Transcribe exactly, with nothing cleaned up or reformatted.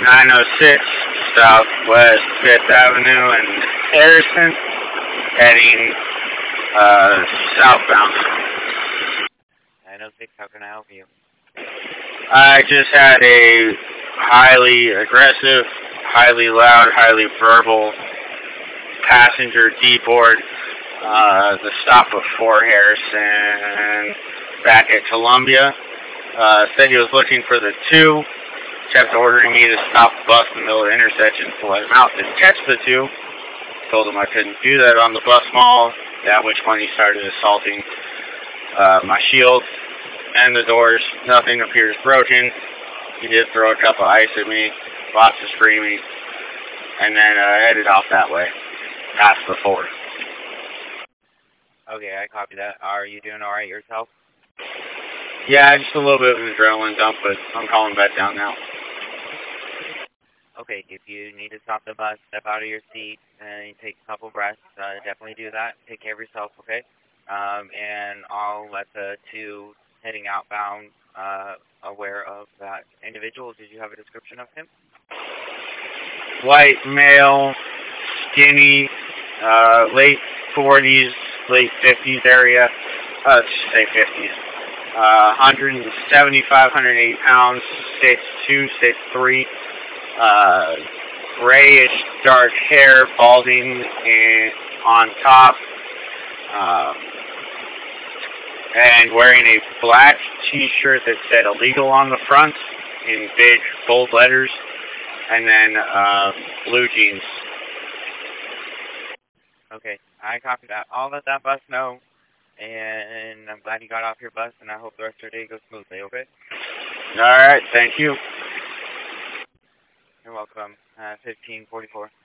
nine oh six Southwest Fifth Avenue in Harrison, heading uh, southbound. nine oh six, how can I help you? I just had a highly aggressive, highly loud, highly verbal passenger deboard uh, the stop before Harrison back at Columbia. Uh, said he was looking for the two. Kept ordering me to stop the bus in the middle of the intersection to let him out to catch the two. Told him I couldn't do that on the bus mall, at which point he started assaulting uh, my shield and the doors. Nothing appears broken. He did throw a cup of ice at me, lots of screaming, and then uh, headed off that way, past the Ford. Okay, I copy that. Are you doing alright yourself? Yeah, just a little bit of an adrenaline dump, but I'm calling back down now. Okay, if you need to stop the bus, step out of your seat and take a couple breaths. Uh, definitely do that. Take care of yourself, okay? Um, and I'll let the two heading outbound uh, aware of that individual. Did you have a description of him? White male, skinny, uh, late forties, late fifties area. Uh, let's just say fifties. Uh, one seventy-five, one eighty pounds, six two, six three. Uh, grayish dark hair, balding and on top, um, and wearing a black t-shirt that said illegal on the front in big bold letters, and then uh, blue jeans. Okay, I copy that. I'll let that bus know, and I'm glad you got off your bus, and I hope the rest of your day goes smoothly, okay? All right, thank you. You're welcome. Uh, fifteen forty-four.